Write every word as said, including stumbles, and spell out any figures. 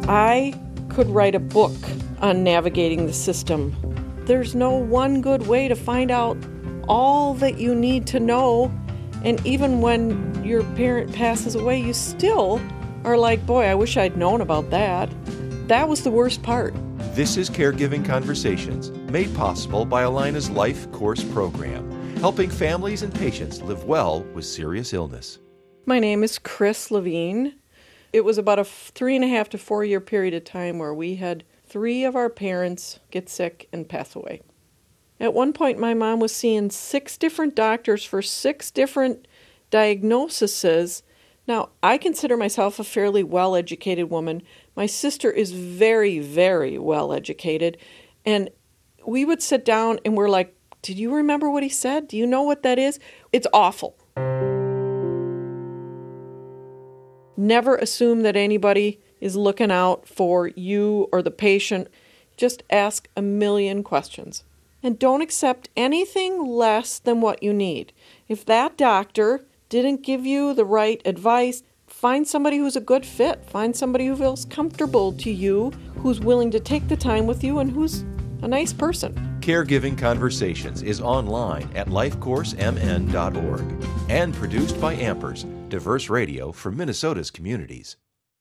I could write a book on navigating the system. There's no one good way to find out all that you need to know. And even when your parent passes away, you still are like, boy, I wish I'd known about that. That was the worst part. This is Caregiving Conversations, made possible by Allina's Life Course program, helping families and patients live well with serious illness. My name is Chris Levine. It was about a three and a half to four year period of time where we had three of our parents get sick and pass away. At one point, my mom was seeing six different doctors for six different diagnoses. Now, I consider myself a fairly well-educated woman. My sister is very, very well-educated. And we would sit down and we're like, did you remember what he said? Do you know what that is? It's awful. Never assume that anybody is looking out for you or the patient. Just ask a million questions. And don't accept anything less than what you need. If that doctor didn't give you the right advice, find somebody who's a good fit. Find somebody who feels comfortable to you, who's willing to take the time with you, and who's a nice person. Caregiving Conversations is online at life course m n dot org and produced by Ampers, diverse radio for Minnesota's communities.